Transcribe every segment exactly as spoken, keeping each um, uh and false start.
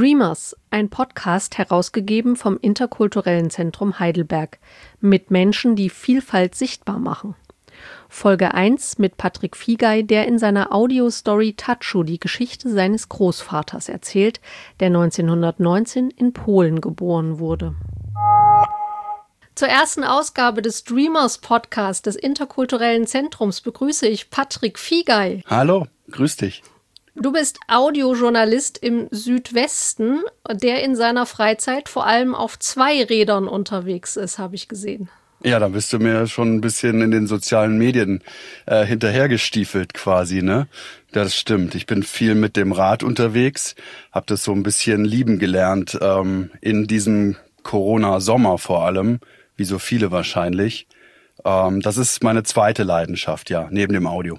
Dreamers, ein Podcast herausgegeben vom Interkulturellen Zentrum Heidelberg mit Menschen, die Vielfalt sichtbar machen. Folge eins mit Patrick Fiegei, der in seiner Audiostory Tatschu die Geschichte seines Großvaters erzählt, der neunzehnhundertneunzehn in Polen geboren wurde. Zur ersten Ausgabe des Dreamers Podcast des Interkulturellen Zentrums begrüße ich Patrick Fiegei. Hallo, grüß dich. Du bist Audiojournalist im Südwesten, der in seiner Freizeit vor allem auf zwei Rädern unterwegs ist, habe ich gesehen. Ja, da bist du mir schon ein bisschen in den sozialen Medien äh, hinterhergestiefelt quasi, ne? Das stimmt. Ich bin viel mit dem Rad unterwegs, habe das so ein bisschen lieben gelernt, ähm, in diesem Corona-Sommer vor allem, wie so viele wahrscheinlich. Ähm, das ist meine zweite Leidenschaft, ja, neben dem Audio.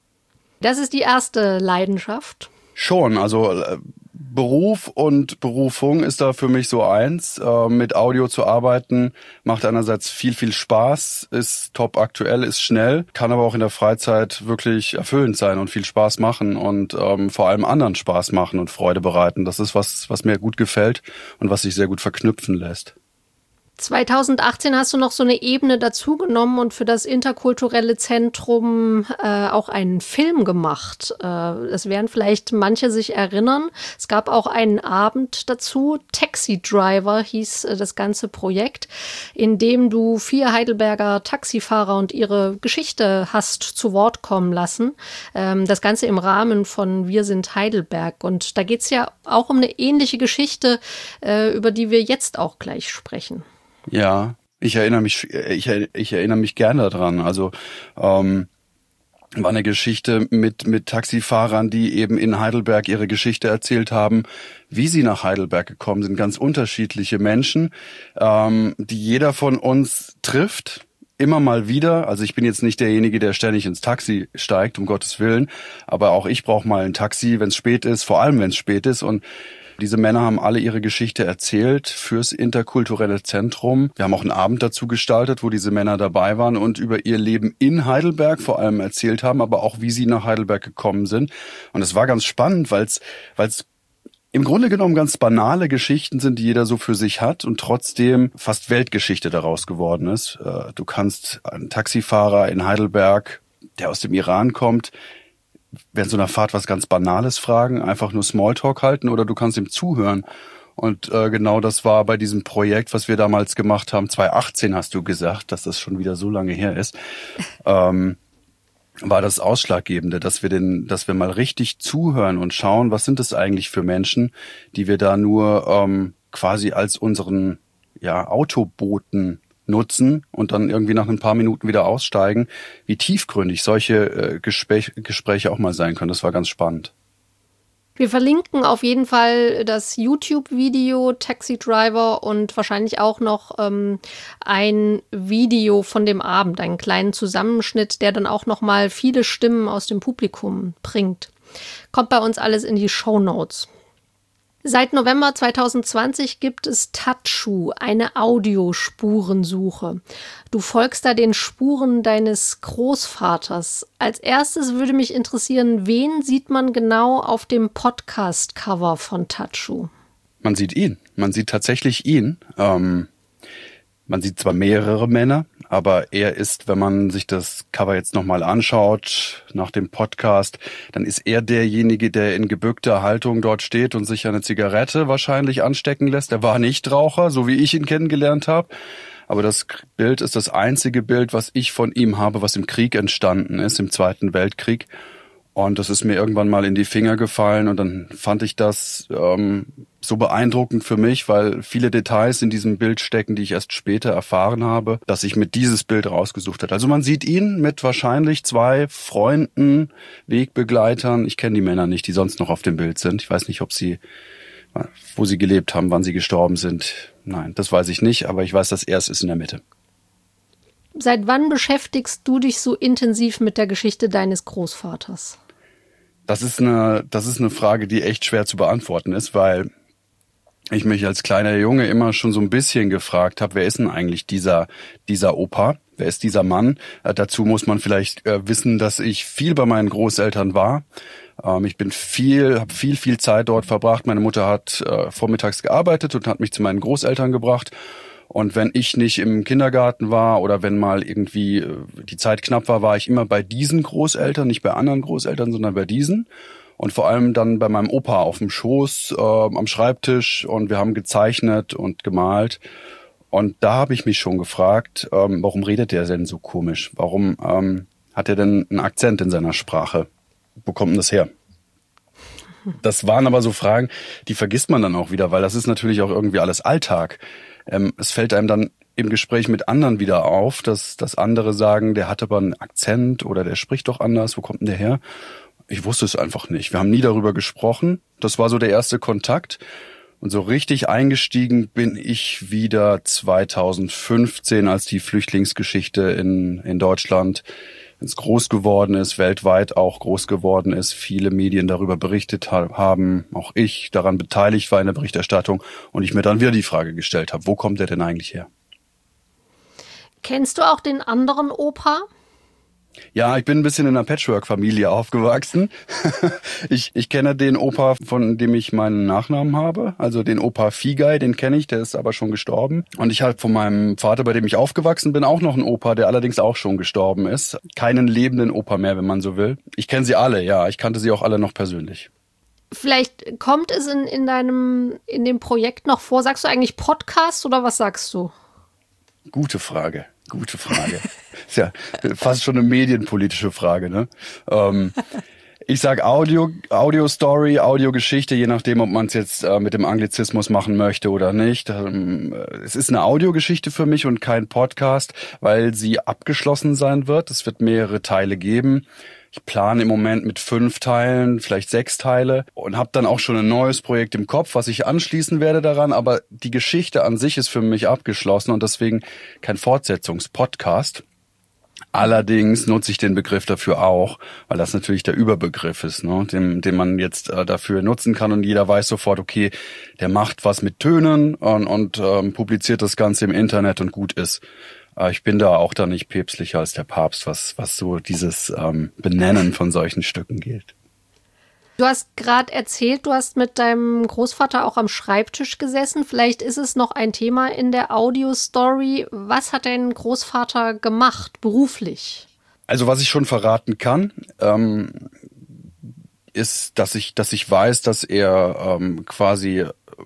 Das ist die erste Leidenschaft? Schon, also äh, Beruf und Berufung ist da für mich so eins. Äh, mit Audio zu arbeiten macht einerseits viel, viel Spaß, ist top aktuell, ist schnell, kann aber auch in der Freizeit wirklich erfüllend sein und viel Spaß machen und ähm, vor allem anderen Spaß machen und Freude bereiten. Das ist was, was mir gut gefällt und was sich sehr gut verknüpfen lässt. zweitausendachtzehn hast du noch so eine Ebene dazugenommen und für das Interkulturelle Zentrum äh, auch einen Film gemacht. Äh, das werden vielleicht manche sich erinnern. Es gab auch einen Abend dazu. Taxi Driver hieß äh, das ganze Projekt, in dem du vier Heidelberger Taxifahrer und ihre Geschichte hast zu Wort kommen lassen. Ähm, das Ganze im Rahmen von Wir sind Heidelberg. Und da geht es ja auch um eine ähnliche Geschichte, äh, über die wir jetzt auch gleich sprechen. Ja, ich erinnere mich, ich, ich erinnere mich gerne daran. Also ähm, war eine Geschichte mit mit Taxifahrern, die eben in Heidelberg ihre Geschichte erzählt haben, wie sie nach Heidelberg gekommen sind. Ganz unterschiedliche Menschen, ähm, die jeder von uns trifft. Immer mal wieder, also ich bin jetzt nicht derjenige, der ständig ins Taxi steigt, um Gottes Willen, aber auch ich brauche mal ein Taxi, wenn es spät ist, vor allem wenn es spät ist. Und diese Männer haben alle ihre Geschichte erzählt fürs Interkulturelle Zentrum. Wir haben auch einen Abend dazu gestaltet, wo diese Männer dabei waren und über ihr Leben in Heidelberg vor allem erzählt haben, aber auch wie sie nach Heidelberg gekommen sind. Und es war ganz spannend, weil es weil es im Grunde genommen ganz banale Geschichten sind, die jeder so für sich hat und trotzdem fast Weltgeschichte daraus geworden ist. Du kannst einen Taxifahrer in Heidelberg, der aus dem Iran kommt, während so einer Fahrt was ganz Banales fragen, einfach nur Smalltalk halten oder du kannst ihm zuhören. Und äh, genau das war bei diesem Projekt, was wir damals gemacht haben, zweitausendachtzehn hast du gesagt, dass das schon wieder so lange her ist, ähm, war das Ausschlaggebende, dass wir den, dass wir mal richtig zuhören und schauen, was sind das eigentlich für Menschen, die wir da nur ähm, quasi als unseren ja Autoboten nutzen und dann irgendwie nach ein paar Minuten wieder aussteigen, wie tiefgründig solche äh, Gespräch, Gespräche auch mal sein können. Das war ganz spannend. Wir verlinken auf jeden Fall das YouTube-Video Taxi Driver und wahrscheinlich auch noch ähm, ein Video von dem Abend, einen kleinen Zusammenschnitt, der dann auch noch mal viele Stimmen aus dem Publikum bringt. Kommt bei uns alles in die Shownotes. Seit November zweitausendzwanzig gibt es Tatschu, eine Audiospurensuche. Du folgst da den Spuren deines Großvaters. Als erstes würde mich interessieren, wen sieht man genau auf dem Podcast-Cover von Tatschu? Man sieht ihn. Man sieht tatsächlich ihn. Ähm, man sieht zwar mehrere Männer, aber er ist, wenn man sich das Cover jetzt nochmal anschaut, nach dem Podcast, dann ist er derjenige, der in gebückter Haltung dort steht und sich eine Zigarette wahrscheinlich anstecken lässt. Er war Nichtraucher, so wie ich ihn kennengelernt habe. Aber das Bild ist das einzige Bild, was ich von ihm habe, was im Krieg entstanden ist, im Zweiten Weltkrieg. Und das ist mir irgendwann mal in die Finger gefallen und dann fand ich das ähm, so beeindruckend für mich, weil viele Details in diesem Bild stecken, die ich erst später erfahren habe, dass ich mit dieses Bild rausgesucht habe. Also man sieht ihn mit wahrscheinlich zwei Freunden, Wegbegleitern. Ich kenne die Männer nicht, die sonst noch auf dem Bild sind. Ich weiß nicht, ob sie, wo sie gelebt haben, wann sie gestorben sind. Nein, das weiß ich nicht, aber ich weiß, dass er es ist in der Mitte. Seit wann beschäftigst du dich so intensiv mit der Geschichte deines Großvaters? Das ist eine, das ist eine Frage, die echt schwer zu beantworten ist, weil ich mich als kleiner Junge immer schon so ein bisschen gefragt habe, wer ist denn eigentlich dieser, dieser Opa? Wer ist dieser Mann? Äh, dazu muss man vielleicht äh, wissen, dass ich viel bei meinen Großeltern war. Ähm, ich bin viel, habe viel, viel Zeit dort verbracht. Meine Mutter hat äh, vormittags gearbeitet und hat mich zu meinen Großeltern gebracht. Und wenn ich nicht im Kindergarten war oder wenn mal irgendwie äh, die Zeit knapp war, war ich immer bei diesen Großeltern, nicht bei anderen Großeltern, sondern bei diesen. Und vor allem dann bei meinem Opa auf dem Schoß, äh, am Schreibtisch, und wir haben gezeichnet und gemalt. Und da habe ich mich schon gefragt, ähm, warum redet der denn so komisch? Warum ähm, hat er denn einen Akzent in seiner Sprache? Wo kommt denn das her? Das waren aber so Fragen, die vergisst man dann auch wieder, weil das ist natürlich auch irgendwie alles Alltag. Ähm, es fällt einem dann im Gespräch mit anderen wieder auf, dass, dass andere sagen, der hat aber einen Akzent oder der spricht doch anders. Wo kommt denn der her? Ich wusste es einfach nicht. Wir haben nie darüber gesprochen. Das war so der erste Kontakt. Und so richtig eingestiegen bin ich wieder zweitausendfünfzehn, als die Flüchtlingsgeschichte in, in Deutschland ins groß geworden ist, weltweit auch groß geworden ist, viele Medien darüber berichtet haben, auch ich daran beteiligt war in der Berichterstattung und ich mir dann wieder die Frage gestellt habe, wo kommt der denn eigentlich her? Kennst du auch den anderen Opa? Ja, ich bin ein bisschen in einer Patchwork-Familie aufgewachsen. ich, ich kenne den Opa, von dem ich meinen Nachnamen habe, also den Opa Figay, den kenne ich, der ist aber schon gestorben. Und ich habe von meinem Vater, bei dem ich aufgewachsen bin, auch noch einen Opa, der allerdings auch schon gestorben ist. Keinen lebenden Opa mehr, wenn man so will. Ich kenne sie alle, ja, ich kannte sie auch alle noch persönlich. Vielleicht kommt es in, in deinem, in dem Projekt noch vor. Sagst du eigentlich Podcast oder was sagst du? Gute Frage. Gute Frage. Ist ja fast schon eine medienpolitische Frage, ne? Ähm, ich sag Audio, Audio-Story, Audiogeschichte, je nachdem, ob man es jetzt äh, mit dem Anglizismus machen möchte oder nicht. Ähm, es ist eine Audiogeschichte für mich und kein Podcast, weil sie abgeschlossen sein wird. Es wird mehrere Teile geben. Ich plane im Moment mit fünf Teilen, vielleicht sechs Teile und habe dann auch schon ein neues Projekt im Kopf, was ich anschließen werde daran. Aber die Geschichte an sich ist für mich abgeschlossen und deswegen kein Fortsetzungspodcast. Allerdings nutze ich den Begriff dafür auch, weil das natürlich der Überbegriff ist, ne, den, den man jetzt äh, dafür nutzen kann und jeder weiß sofort, okay, der macht was mit Tönen und, und ähm, publiziert das Ganze im Internet und gut ist. Ich bin da auch da nicht päpstlicher als der Papst, was, was so dieses ähm, Benennen von solchen Stücken gilt. Du hast gerade erzählt, du hast mit deinem Großvater auch am Schreibtisch gesessen. Vielleicht ist es noch ein Thema in der Audio-Story. Was hat dein Großvater gemacht, beruflich? Also was ich schon verraten kann, ähm, ist, dass ich, dass ich weiß, dass er ähm, quasi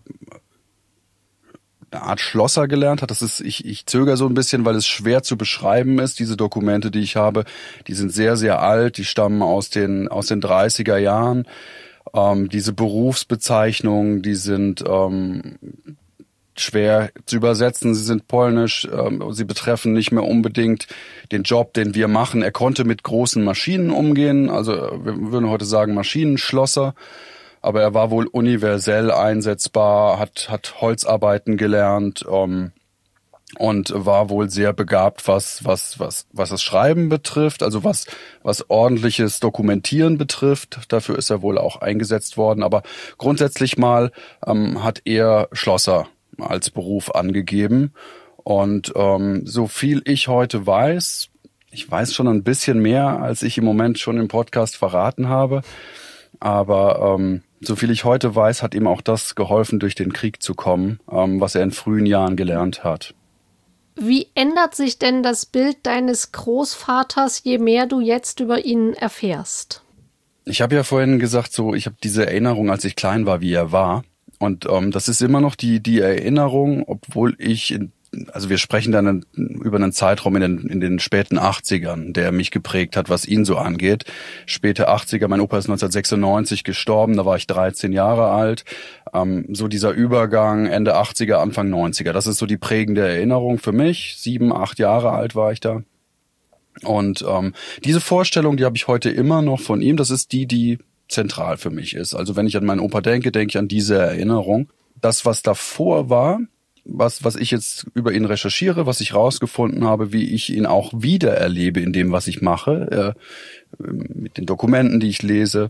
eine Art Schlosser gelernt hat. Das ist, ich, ich zögere so ein bisschen, weil es schwer zu beschreiben ist. Diese Dokumente, die ich habe, die sind sehr, sehr alt. Die stammen aus den, aus den dreißiger Jahren. Ähm, diese Berufsbezeichnungen, die sind ähm, schwer zu übersetzen. Sie sind polnisch. Ähm, sie betreffen nicht mehr unbedingt den Job, den wir machen. Er konnte mit großen Maschinen umgehen. Also wir würden heute sagen Maschinenschlosser. Aber er war wohl universell einsetzbar, hat hat Holzarbeiten gelernt ähm, und war wohl sehr begabt, was was was was das Schreiben betrifft, also was was ordentliches Dokumentieren betrifft. Dafür ist er wohl auch eingesetzt worden. Aber grundsätzlich mal ähm, hat er Schlosser als Beruf angegeben. Und ähm, so viel ich heute weiß, ich weiß schon ein bisschen mehr, als ich im Moment schon im Podcast verraten habe. Aber ähm, so viel ich heute weiß, hat ihm auch das geholfen, durch den Krieg zu kommen, ähm, was er in frühen Jahren gelernt hat. Wie ändert sich denn das Bild deines Großvaters, je mehr du jetzt über ihn erfährst? Ich habe ja vorhin gesagt, so ich habe diese Erinnerung, als ich klein war, wie er war. Und ähm, das ist immer noch die die Erinnerung, obwohl ich in Also wir sprechen dann über einen Zeitraum in den, in den späten achtzigern, der mich geprägt hat, was ihn so angeht. Späte achtziger, mein Opa ist neunzehnhundertsechsundneunzig gestorben, da war ich dreizehn Jahre alt. Ähm, so dieser Übergang Ende achtziger, Anfang neunziger, das ist so die prägende Erinnerung für mich. Sieben, acht Jahre alt war ich da. Und ähm, diese Vorstellung, die habe ich heute immer noch von ihm, das ist die, die zentral für mich ist. Also wenn ich an meinen Opa denke, denke ich an diese Erinnerung. Das, was davor war, was was ich jetzt über ihn recherchiere, was ich rausgefunden habe, wie ich ihn auch wiedererlebe in dem, was ich mache, äh, mit den Dokumenten, die ich lese,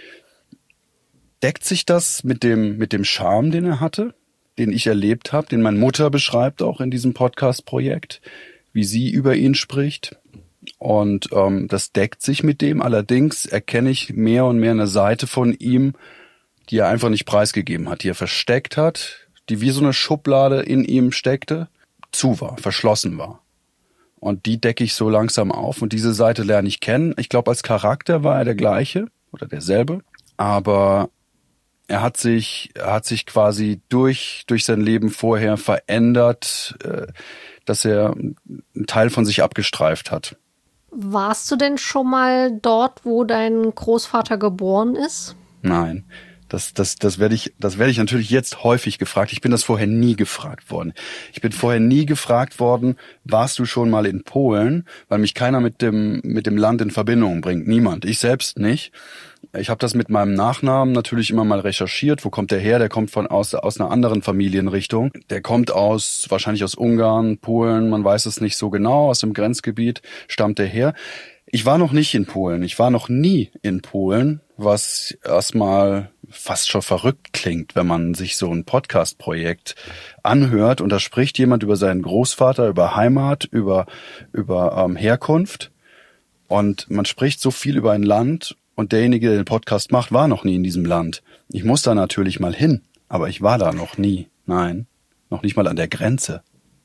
deckt sich das mit dem mit dem Charme, den er hatte, den ich erlebt habe, den meine Mutter beschreibt auch in diesem Podcast-Projekt, wie sie über ihn spricht. Und ähm, das deckt sich mit dem. Allerdings erkenne ich mehr und mehr eine Seite von ihm, die er einfach nicht preisgegeben hat, die er versteckt hat, die wie so eine Schublade in ihm steckte, zu war, verschlossen war. Und die decke ich so langsam auf und diese Seite lerne ich kennen. Ich glaube, als Charakter war er der gleiche oder derselbe, aber er hat sich, er hat sich quasi durch, durch sein Leben vorher verändert, äh, dass er einen Teil von sich abgestreift hat. Warst du denn schon mal dort, wo dein Großvater geboren ist? Nein. Das, das, das werde ich, das werde ich natürlich jetzt häufig gefragt. Ich bin das vorher nie gefragt worden. Ich bin vorher nie gefragt worden, warst du schon mal in Polen? Weil mich keiner mit dem, mit dem Land in Verbindung bringt. Niemand. Ich selbst nicht. Ich habe das mit meinem Nachnamen natürlich immer mal recherchiert. Wo kommt der her? Der kommt von aus, aus einer anderen Familienrichtung. Der kommt aus, wahrscheinlich aus Ungarn, Polen. Man weiß es nicht so genau. Aus dem Grenzgebiet stammt der her. Ich war noch nicht in Polen. Ich war noch nie in Polen, was erstmal fast schon verrückt klingt, wenn man sich so ein Podcast-Projekt anhört und da spricht jemand über seinen Großvater, über Heimat, über über ähm, Herkunft und man spricht so viel über ein Land und derjenige, der den Podcast macht, war noch nie in diesem Land. Ich muss da natürlich mal hin, aber ich war da noch nie. Nein, noch nicht mal an der Grenze.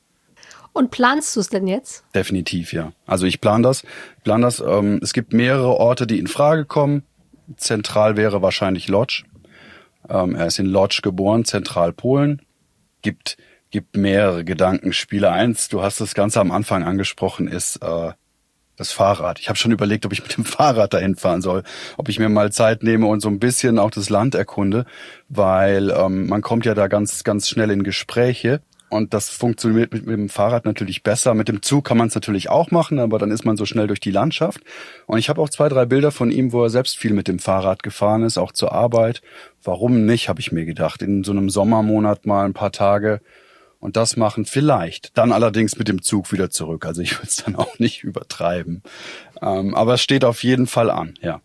Und planst du es denn jetzt? Definitiv, ja. Also ich plane das. Plan das. Ähm, es gibt mehrere Orte, die in Frage kommen. Zentral wäre wahrscheinlich Lodz. Ähm, er ist in Lodz geboren, Zentralpolen. Gibt gibt mehrere Gedankenspiele. Eins, du hast das Ganze am Anfang angesprochen, ist äh, das Fahrrad. Ich habe schon überlegt, ob ich mit dem Fahrrad dahin fahren soll, ob ich mir mal Zeit nehme und so ein bisschen auch das Land erkunde, weil ähm, man kommt ja da ganz ganz schnell in Gespräche. Und das funktioniert mit, mit dem Fahrrad natürlich besser. Mit dem Zug kann man es natürlich auch machen, aber dann ist man so schnell durch die Landschaft. Und ich habe auch zwei, drei Bilder von ihm, wo er selbst viel mit dem Fahrrad gefahren ist, auch zur Arbeit. Warum nicht, habe ich mir gedacht. In so einem Sommermonat mal ein paar Tage und das machen vielleicht. Dann allerdings mit dem Zug wieder zurück. Also ich will es dann auch nicht übertreiben. Ähm, aber es steht auf jeden Fall an, ja.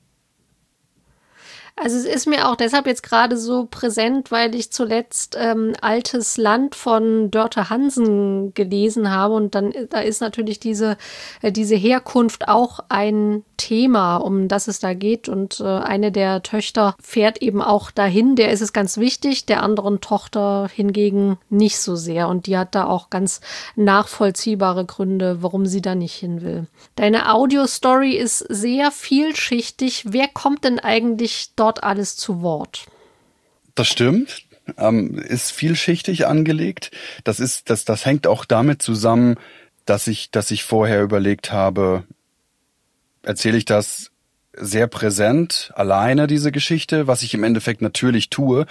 Also es ist mir auch deshalb jetzt gerade so präsent, weil ich zuletzt ähm, Altes Land von Dörte Hansen gelesen habe und dann da ist natürlich diese äh, diese Herkunft auch ein Thema, um das es da geht und äh, eine der Töchter fährt eben auch dahin, der ist es ganz wichtig, der anderen Tochter hingegen nicht so sehr und die hat da auch ganz nachvollziehbare Gründe, warum sie da nicht hin will. Deine Audio-Story ist sehr vielschichtig. Wer kommt denn eigentlich dort alles zu Wort? Das stimmt, ähm, ist vielschichtig angelegt. Das ist, das, das hängt auch damit zusammen, dass ich, dass ich vorher überlegt habe, erzähle ich das sehr präsent, alleine diese Geschichte, was ich im Endeffekt natürlich tue.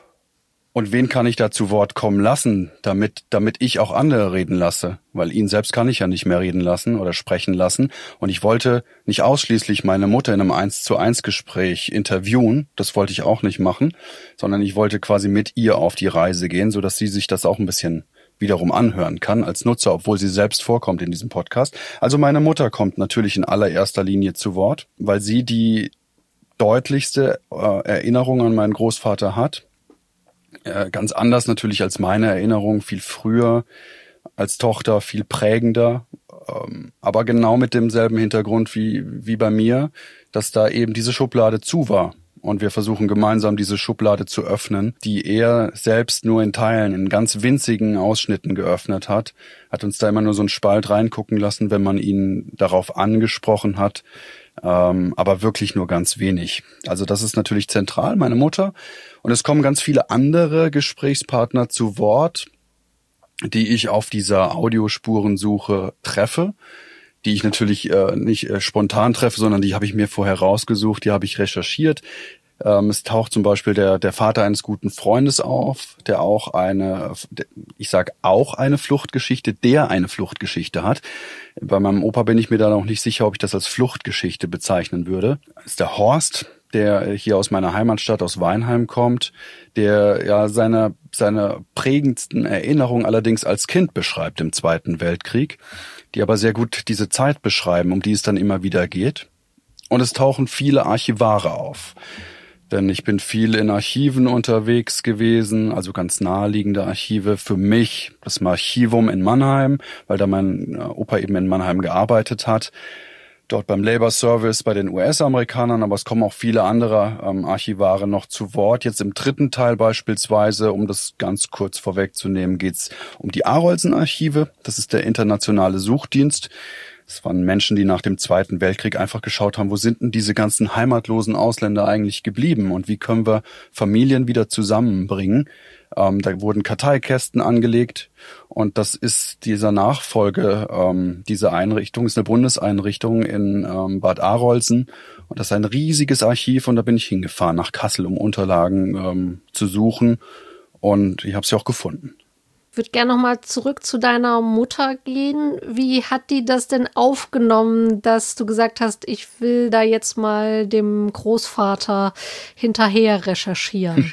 Und wen kann ich da zu Wort kommen lassen, damit damit ich auch andere reden lasse? Weil ihn selbst kann ich ja nicht mehr reden lassen oder sprechen lassen. Und ich wollte nicht ausschließlich meine Mutter in einem eins zu eins Gespräch interviewen. Das wollte ich auch nicht machen. Sondern ich wollte quasi mit ihr auf die Reise gehen, sodass sie sich das auch ein bisschen wiederum anhören kann als Nutzer, obwohl sie selbst vorkommt in diesem Podcast. Also meine Mutter kommt natürlich in allererster Linie zu Wort, weil sie die deutlichste äh, Erinnerung an meinen Großvater hat. Äh, ganz anders natürlich als meine Erinnerung, viel früher als Tochter, viel prägender, ähm, aber genau mit demselben Hintergrund wie wie bei mir, dass da eben diese Schublade zu war und wir versuchen gemeinsam diese Schublade zu öffnen, die er selbst nur in Teilen, in ganz winzigen Ausschnitten geöffnet hat, hat uns da immer nur so einen Spalt reingucken lassen, wenn man ihn darauf angesprochen hat, ähm, aber wirklich nur ganz wenig. Also das ist natürlich zentral, meine Mutter. Und es kommen ganz viele andere Gesprächspartner zu Wort, die ich auf dieser Audiospurensuche treffe, die ich natürlich äh, nicht äh, spontan treffe, sondern die habe ich mir vorher rausgesucht, die habe ich recherchiert. Ähm, es taucht zum Beispiel der der Vater eines guten Freundes auf, der auch eine, ich sag auch eine Fluchtgeschichte, der eine Fluchtgeschichte hat. Bei meinem Opa bin ich mir da noch nicht sicher, ob ich das als Fluchtgeschichte bezeichnen würde. Das ist der Horst, der hier aus meiner Heimatstadt, aus Weinheim kommt, der ja seine seine prägendsten Erinnerungen allerdings als Kind beschreibt im Zweiten Weltkrieg, die aber sehr gut diese Zeit beschreiben, um die es dann immer wieder geht. Und es tauchen viele Archivare auf. Denn ich bin viel in Archiven unterwegs gewesen, also ganz naheliegende Archive. Für mich das Archivum in Mannheim, weil da mein Opa eben in Mannheim gearbeitet hat. dort beim Labor Service bei den U S-Amerikanern, aber es kommen auch viele andere ähm, Archivare noch zu Wort. Jetzt im dritten Teil beispielsweise, um das ganz kurz vorwegzunehmen, geht's um die Arolsen-Archive. Das ist der internationale Suchdienst. Es waren Menschen, die nach dem Zweiten Weltkrieg einfach geschaut haben, wo sind denn diese ganzen heimatlosen Ausländer eigentlich geblieben und wie können wir Familien wieder zusammenbringen. Ähm, da wurden Karteikästen angelegt und das ist dieser Nachfolge ähm, dieser Einrichtung, ist eine Bundeseinrichtung in ähm, Bad Arolsen und das ist ein riesiges Archiv und da bin ich hingefahren nach Kassel, um Unterlagen ähm, zu suchen und ich habe sie auch gefunden. Ich würde gerne noch mal zurück zu deiner Mutter gehen. Wie hat die das denn aufgenommen, dass du gesagt hast, ich will da jetzt mal dem Großvater hinterher recherchieren?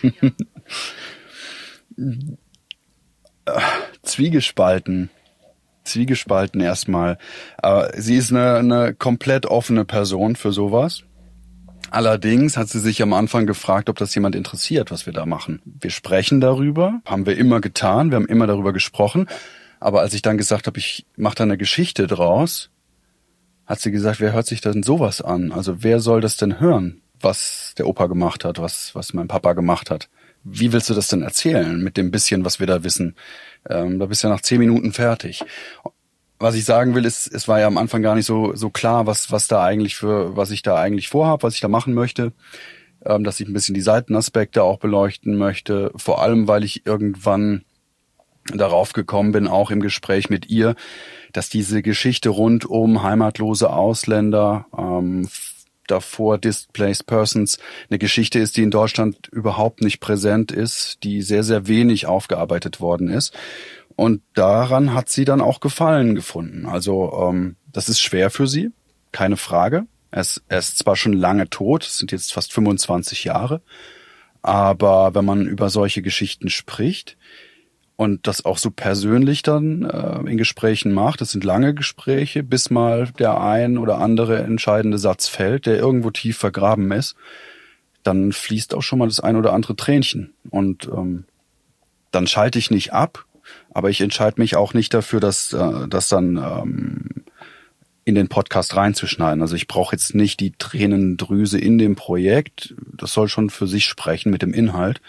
Zwiegespalten. Zwiegespalten erstmal. Aber sie ist eine, eine komplett offene Person für sowas. Allerdings hat sie sich am Anfang gefragt, ob das jemand interessiert, was wir da machen. Wir sprechen darüber, haben wir immer getan, wir haben immer darüber gesprochen. Aber als ich dann gesagt habe, ich mache da eine Geschichte draus, hat sie gesagt, wer hört sich denn sowas an? Also wer soll das denn hören, was der Opa gemacht hat, was, was mein Papa gemacht hat? Wie willst du das denn erzählen mit dem bisschen, was wir da wissen? Ähm, da bist du ja nach zehn Minuten fertig. Was ich sagen will, ist, es war ja am Anfang gar nicht so so klar, was was da eigentlich für, was ich da eigentlich vorhabe, was ich da machen möchte, ähm, dass ich ein bisschen die Seitenaspekte auch beleuchten möchte. Vor allem, weil ich irgendwann darauf gekommen bin, auch im Gespräch mit ihr, dass diese Geschichte rund um heimatlose Ausländer, ähm, davor Displaced Persons, eine Geschichte ist, die in Deutschland überhaupt nicht präsent ist, die sehr, sehr wenig aufgearbeitet worden ist. Und daran hat sie dann auch Gefallen gefunden. Also ähm, das ist schwer für sie, keine Frage. Er ist, er ist zwar schon lange tot, es sind jetzt fast fünfundzwanzig Jahre, aber wenn man über solche Geschichten spricht und das auch so persönlich dann äh, in Gesprächen macht, das sind lange Gespräche, bis mal der ein oder andere entscheidende Satz fällt, der irgendwo tief vergraben ist, dann fließt auch schon mal das ein oder andere Tränchen. Und ähm, dann schalte ich nicht ab, aber ich entscheide mich auch nicht dafür, dass äh, das dann ähm, in den Podcast reinzuschneiden. Also ich brauche jetzt nicht die Tränendrüse in dem Projekt. Das soll schon für sich sprechen mit dem Inhalt.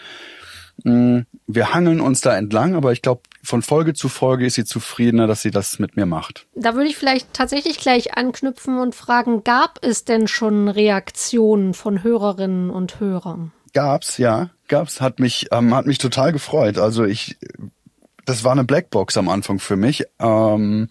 Wir hangeln uns da entlang, aber ich glaube, von Folge zu Folge ist sie zufriedener, dass sie das mit mir macht. Da würde ich vielleicht tatsächlich gleich anknüpfen und fragen, gab es denn schon Reaktionen von Hörerinnen und Hörern? Gab's, ja, gab's. Hat mich, ähm, hat mich total gefreut. Also ich, das war eine Blackbox am Anfang für mich. Ähm,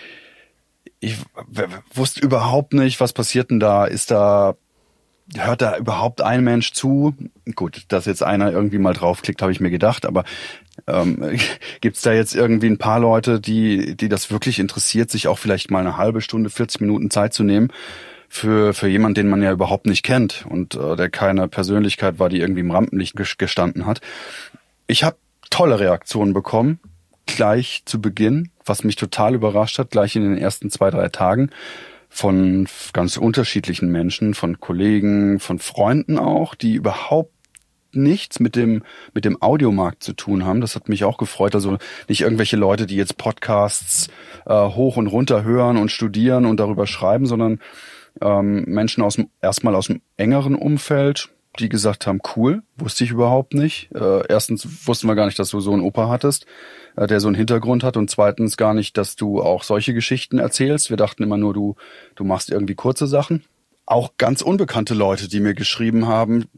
ich w- wusste überhaupt nicht, was passiert denn da. Ist da, hört da überhaupt ein Mensch zu? Gut, dass jetzt einer irgendwie mal draufklickt, habe ich mir gedacht. Aber ähm, gibt's da jetzt irgendwie ein paar Leute, die, die das wirklich interessiert, sich auch vielleicht mal eine halbe Stunde, vierzig Minuten Zeit zu nehmen? Für für jemanden, den man ja überhaupt nicht kennt und äh, der keine Persönlichkeit war, die irgendwie im Rampenlicht gestanden hat. Ich habe tolle Reaktionen bekommen, gleich zu Beginn, was mich total überrascht hat, gleich in den ersten zwei, drei Tagen, von ganz unterschiedlichen Menschen, von Kollegen, von Freunden auch, die überhaupt nichts mit dem mit dem Audiomarkt zu tun haben. Das hat mich auch gefreut. Also nicht irgendwelche Leute, die jetzt Podcasts äh, hoch und runter hören und studieren und darüber schreiben, sondern ähm, Menschen aus dem, erstmal aus dem engeren Umfeld, die gesagt haben, cool, wusste ich überhaupt nicht. Äh, erstens wussten wir gar nicht, dass du so einen Opa hattest, äh, der so einen Hintergrund hat, und zweitens gar nicht, dass du auch solche Geschichten erzählst. Wir dachten immer nur, du du machst irgendwie kurze Sachen. Auch ganz unbekannte Leute, die mir geschrieben haben,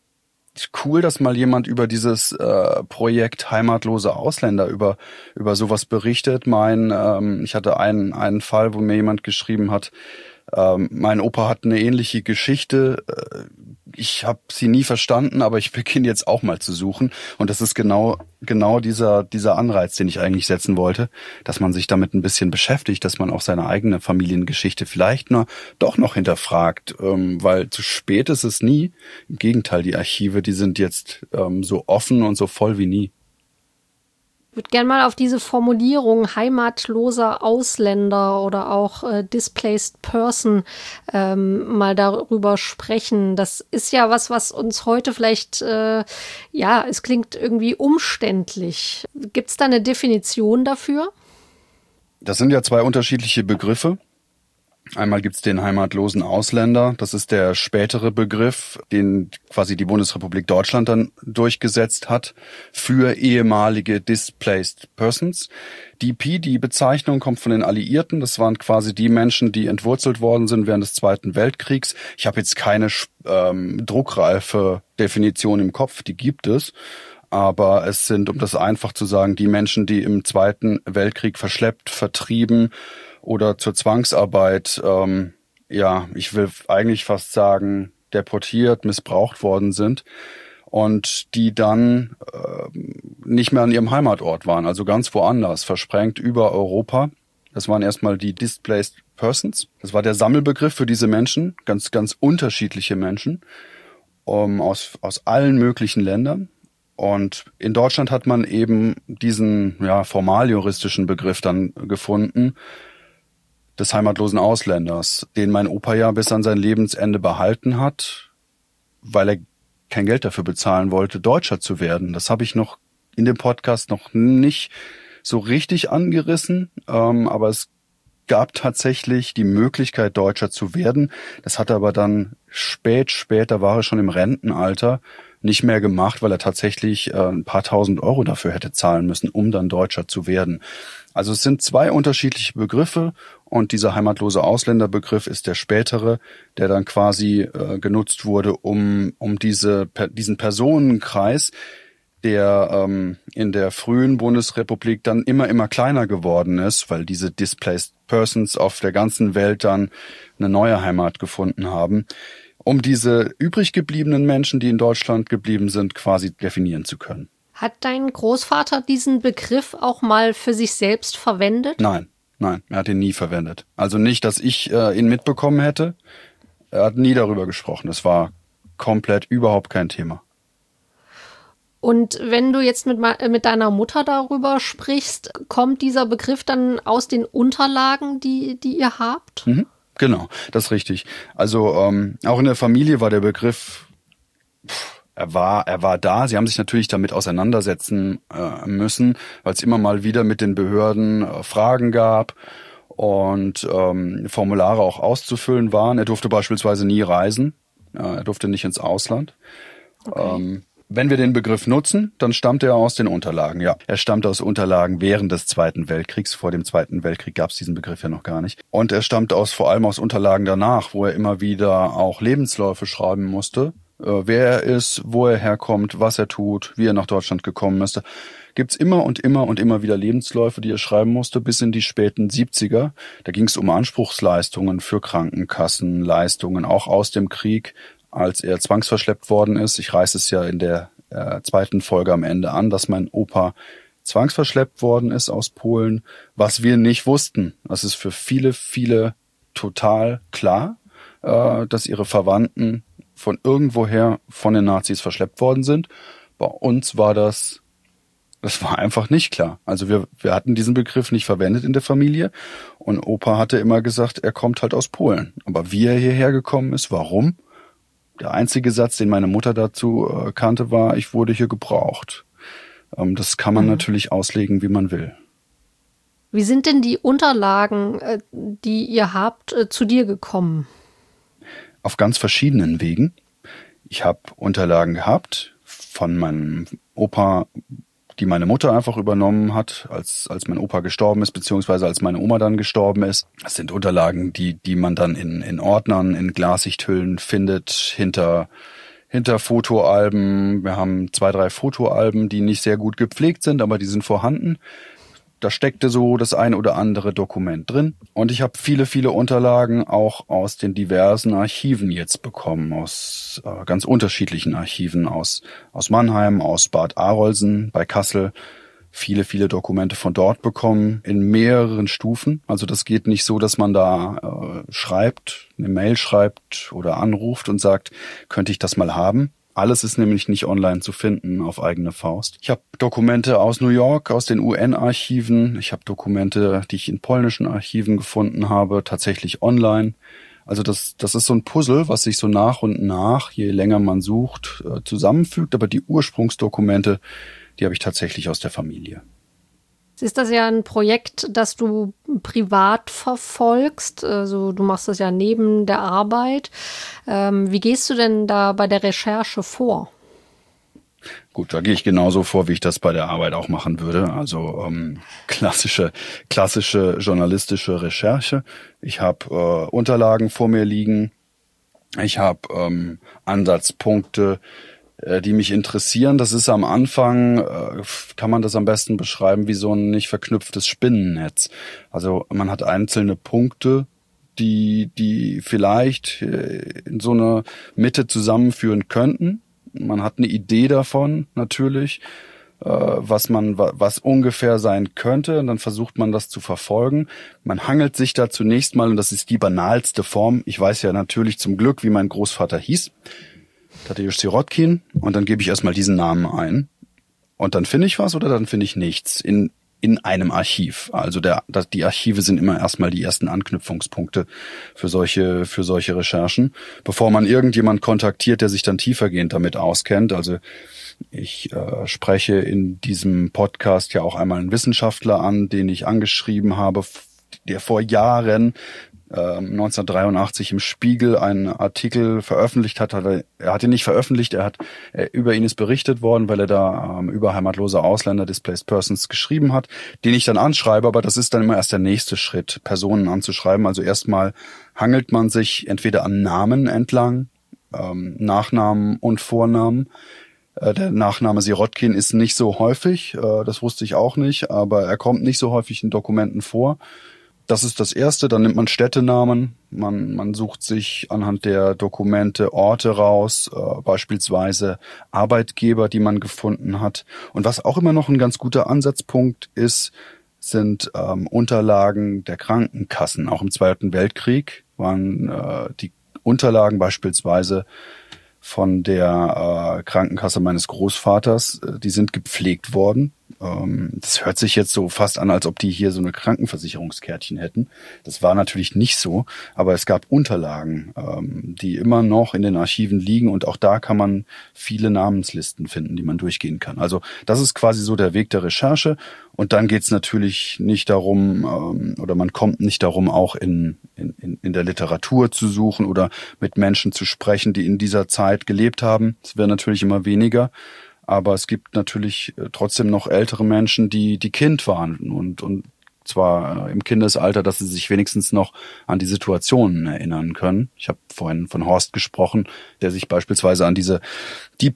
cool, dass mal jemand über dieses äh, Projekt heimatlose Ausländer, über über sowas berichtet. Mein, ähm, ich hatte einen einen Fall, wo mir jemand geschrieben hat, ähm, mein Opa hat eine ähnliche Geschichte. Äh, ich habe sie nie verstanden, aber ich beginne jetzt auch mal zu suchen. Und das ist genau genau dieser dieser Anreiz, den ich eigentlich setzen wollte, dass man sich damit ein bisschen beschäftigt, dass man auch seine eigene Familiengeschichte vielleicht nur doch noch hinterfragt, ähm, weil zu spät ist es nie. Im Gegenteil, die Archive, die sind jetzt ähm, so offen und so voll wie nie. Ich würde gerne mal auf diese Formulierung heimatloser Ausländer oder auch äh, Displaced Person ähm, mal darüber sprechen. Das ist ja was, was uns heute vielleicht, äh, ja, es klingt irgendwie umständlich. Gibt es da eine Definition dafür? Das sind ja zwei unterschiedliche Begriffe. Einmal gibt's den heimatlosen Ausländer. Das ist der spätere Begriff, den quasi die Bundesrepublik Deutschland dann durchgesetzt hat für ehemalige Displaced Persons. D P, die Bezeichnung, kommt von den Alliierten. Das waren quasi die Menschen, die entwurzelt worden sind während des Zweiten Weltkriegs. Ich habe jetzt keine ähm, druckreife Definition im Kopf, die gibt es. Aber es sind, um das einfach zu sagen, die Menschen, die im Zweiten Weltkrieg verschleppt, vertrieben oder zur Zwangsarbeit, ähm, ja, ich will eigentlich fast sagen, deportiert, missbraucht worden sind und die dann äh, nicht mehr an ihrem Heimatort waren, also ganz woanders, versprengt über Europa. Das waren erstmal die Displaced Persons. Das war der Sammelbegriff für diese Menschen, ganz, ganz unterschiedliche Menschen um, aus, aus allen möglichen Ländern. Und in Deutschland hat man eben diesen ja formaljuristischen Begriff dann gefunden, des heimatlosen Ausländers, den mein Opa ja bis an sein Lebensende behalten hat, weil er kein Geld dafür bezahlen wollte, Deutscher zu werden. Das habe ich noch in dem Podcast noch nicht so richtig angerissen, ähm, aber es gab tatsächlich die Möglichkeit, Deutscher zu werden. Das hat er aber dann spät, später war er schon im Rentenalter, nicht mehr gemacht, weil er tatsächlich äh, ein paar tausend Euro dafür hätte zahlen müssen, um dann Deutscher zu werden. Also es sind zwei unterschiedliche Begriffe und dieser heimatlose Ausländerbegriff ist der spätere, der dann quasi äh, genutzt wurde, um um diese diesen Personenkreis, der ähm, in der frühen Bundesrepublik dann immer, immer kleiner geworden ist, weil diese Displaced Persons auf der ganzen Welt dann eine neue Heimat gefunden haben, um diese übrig gebliebenen Menschen, die in Deutschland geblieben sind, quasi definieren zu können. Hat dein Großvater diesen Begriff auch mal für sich selbst verwendet? Nein, nein, er hat ihn nie verwendet. Also nicht, dass ich äh, ihn mitbekommen hätte. Er hat nie darüber gesprochen. Das war komplett überhaupt kein Thema. Und wenn du jetzt mit, mit deiner Mutter darüber sprichst, kommt dieser Begriff dann aus den Unterlagen, die, die ihr habt? Mhm, genau, das ist richtig. Also ähm, auch in der Familie war der Begriff, pff, er war, er war da. Sie haben sich natürlich damit auseinandersetzen äh, müssen, weil es immer mal wieder mit den Behörden äh, Fragen gab und ähm, Formulare auch auszufüllen waren. Er durfte beispielsweise nie reisen. Äh, er durfte nicht ins Ausland. Okay. Ähm, Wenn wir den Begriff nutzen, dann stammt er aus den Unterlagen, ja. Er stammt aus Unterlagen während des Zweiten Weltkriegs. Vor dem Zweiten Weltkrieg gab es diesen Begriff ja noch gar nicht. Und er stammt aus vor allem aus Unterlagen danach, wo er immer wieder auch Lebensläufe schreiben musste. Äh, wer er ist, wo er herkommt, was er tut, wie er nach Deutschland gekommen ist. Gibt's immer und immer und immer wieder Lebensläufe, die er schreiben musste, bis in die späten siebziger. Da ging es um Anspruchsleistungen für Krankenkassen, Leistungen auch aus dem Krieg, als er zwangsverschleppt worden ist. Ich reiße es ja in der äh, zweiten Folge am Ende an, dass mein Opa zwangsverschleppt worden ist aus Polen, was wir nicht wussten. Das ist für viele, viele total klar, äh, dass ihre Verwandten von irgendwoher von den Nazis verschleppt worden sind. Bei uns war das, das war einfach nicht klar. Also wir, wir hatten diesen Begriff nicht verwendet in der Familie und Opa hatte immer gesagt, er kommt halt aus Polen. Aber wie er hierher gekommen ist, warum? Der einzige Satz, den meine Mutter dazu äh, kannte, war, ich wurde hier gebraucht. Ähm, das kann man mhm. natürlich auslegen, wie man will. Wie sind denn die Unterlagen, äh, die ihr habt, äh, zu dir gekommen? Auf ganz verschiedenen Wegen. Ich habe Unterlagen gehabt von meinem Opa, die meine Mutter einfach übernommen hat, als als mein Opa gestorben ist, beziehungsweise als meine Oma dann gestorben ist. Das sind Unterlagen, die die man dann in in Ordnern, in Glassichthüllen findet, hinter hinter Fotoalben. Wir haben zwei, drei Fotoalben, die nicht sehr gut gepflegt sind, aber die sind vorhanden. Da steckte so das ein oder andere Dokument drin. Und ich habe viele, viele Unterlagen auch aus den diversen Archiven jetzt bekommen, aus äh, ganz unterschiedlichen Archiven, aus aus Mannheim, aus Bad Arolsen bei Kassel. Viele, viele Dokumente von dort bekommen, in mehreren Stufen. Also das geht nicht so, dass man da äh, schreibt, eine Mail schreibt oder anruft und sagt, könnte ich das mal haben? Alles ist nämlich nicht online zu finden auf eigene Faust. Ich habe Dokumente aus New York, aus den U N-Archiven. Ich habe Dokumente, die ich in polnischen Archiven gefunden habe, tatsächlich online. Also das, das ist so ein Puzzle, was sich so nach und nach, je länger man sucht, zusammenfügt. Aber die Ursprungsdokumente, die habe ich tatsächlich aus der Familie. Ist das ja ein Projekt, das du privat verfolgst? Also du machst das ja neben der Arbeit. Ähm, wie gehst du denn da bei der Recherche vor? Gut, da gehe ich genauso vor, wie ich das bei der Arbeit auch machen würde. Also ähm, klassische, klassische journalistische Recherche. Ich habe äh, Unterlagen vor mir liegen. Ich habe ähm, Ansatzpunkte, äh, die mich interessieren. Das ist am Anfang, äh, kann man das am besten beschreiben, wie so ein nicht verknüpftes Spinnennetz. Also man hat einzelne Punkte, die, die vielleicht äh, in so einer Mitte zusammenführen könnten. Man hat eine Idee davon, natürlich, äh, was man, was ungefähr sein könnte. Und dann versucht man das zu verfolgen. Man hangelt sich da zunächst mal, und das ist die banalste Form. Ich weiß ja natürlich zum Glück, wie mein Großvater hieß. Tadeusz Sirotkin. Und dann gebe ich erstmal diesen Namen ein. Und dann finde ich was oder dann finde ich nichts. In, in einem Archiv. Also der, das, die Archive sind immer erstmal die ersten Anknüpfungspunkte für solche, für solche Recherchen, bevor man irgendjemand kontaktiert, der sich dann tiefergehend damit auskennt. Also ich äh, spreche in diesem Podcast ja auch einmal einen Wissenschaftler an, den ich angeschrieben habe, der vor Jahren neunzehnhundertdreiundachtzig im Spiegel einen Artikel veröffentlicht hat. Er, er hat ihn nicht veröffentlicht, er hat er, über ihn ist berichtet worden, weil er da ähm, über heimatlose Ausländer, Displaced Persons geschrieben hat, den ich dann anschreibe, aber das ist dann immer erst der nächste Schritt, Personen anzuschreiben. Also erstmal hangelt man sich entweder an Namen entlang, ähm, Nachnamen und Vornamen. Äh, der Nachname Sirotkin ist nicht so häufig, äh, das wusste ich auch nicht, aber er kommt nicht so häufig in Dokumenten vor. Das ist das Erste, dann nimmt man Städtenamen, man, man sucht sich anhand der Dokumente Orte raus, äh, beispielsweise Arbeitgeber, die man gefunden hat. Und was auch immer noch ein ganz guter Ansatzpunkt ist, sind ähm, Unterlagen der Krankenkassen. Auch im Zweiten Weltkrieg waren äh, die Unterlagen beispielsweise von der äh, Krankenkasse meines Großvaters, äh, die sind gepflegt worden. Ähm, das hört sich jetzt so fast an, als ob die hier so eine Krankenversicherungskärtchen hätten. Das war natürlich nicht so, aber es gab Unterlagen, ähm, die immer noch in den Archiven liegen und auch da kann man viele Namenslisten finden, die man durchgehen kann. Also das ist quasi so der Weg der Recherche und dann geht's natürlich nicht darum, ähm, oder man kommt nicht darum, auch in, in, in der Literatur zu suchen oder mit Menschen zu sprechen, die in dieser Zeit gelebt haben. Es wäre natürlich immer weniger. Aber es gibt natürlich trotzdem noch ältere Menschen, die die Kind waren und und zwar im Kindesalter, dass sie sich wenigstens noch an die Situationen erinnern können. Ich habe vorhin von Horst gesprochen, der sich beispielsweise an diese D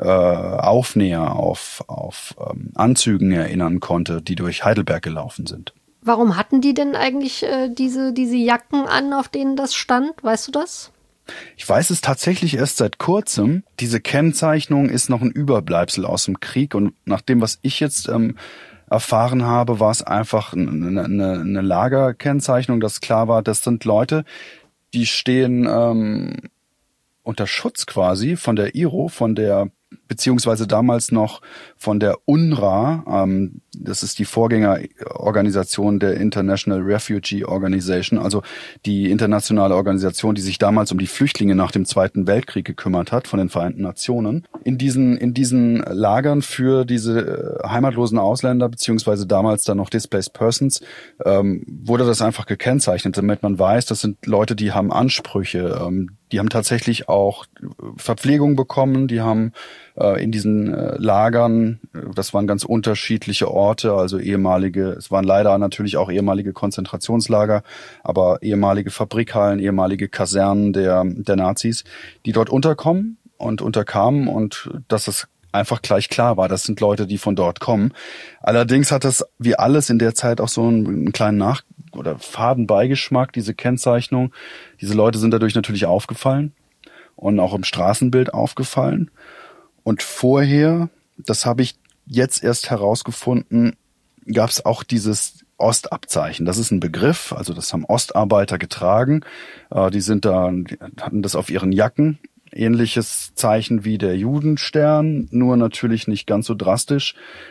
P-Aufnäher äh, auf auf ähm, Anzügen erinnern konnte, die durch Heidelberg gelaufen sind. Warum hatten die denn eigentlich äh, diese diese Jacken an, auf denen das stand? Weißt du das? Ich weiß es tatsächlich erst seit kurzem. Diese Kennzeichnung ist noch ein Überbleibsel aus dem Krieg und nach dem, was ich jetzt ähm, erfahren habe, war es einfach eine, eine, eine Lagerkennzeichnung, dass klar war, das sind Leute, die stehen ähm, unter Schutz quasi von der I R O, von der beziehungsweise damals noch von der U N R W A, ähm, das ist die Vorgängerorganisation der International Refugee Organization, also die internationale Organisation, die sich damals um die Flüchtlinge nach dem Zweiten Weltkrieg gekümmert hat, von den Vereinten Nationen. In diesen in diesen Lagern für diese äh, heimatlosen Ausländer, beziehungsweise damals dann noch Displaced Persons, ähm, wurde das einfach gekennzeichnet, damit man weiß, das sind Leute, die haben Ansprüche, ähm, die haben tatsächlich auch Verpflegung bekommen, die haben äh, in diesen äh, Lagern, das waren ganz unterschiedliche Orte, also ehemalige, es waren leider natürlich auch ehemalige Konzentrationslager, aber ehemalige Fabrikhallen, ehemalige Kasernen der, der Nazis, die dort unterkommen und unterkamen und dass es einfach gleich klar war, das sind Leute, die von dort kommen. Allerdings hat das wie alles in der Zeit auch so einen, einen kleinen Nach- oder Fadenbeigeschmack, diese Kennzeichnung. Diese Leute sind dadurch natürlich aufgefallen und auch im Straßenbild aufgefallen. Und vorher, das habe ich jetzt erst herausgefunden, gab es auch dieses Ostabzeichen. Das ist ein Begriff, also das haben Ostarbeiter getragen. Äh, die sind da, die hatten das auf ihren Jacken. Ähnliches Zeichen wie der Judenstern, nur natürlich nicht ganz so drastisch,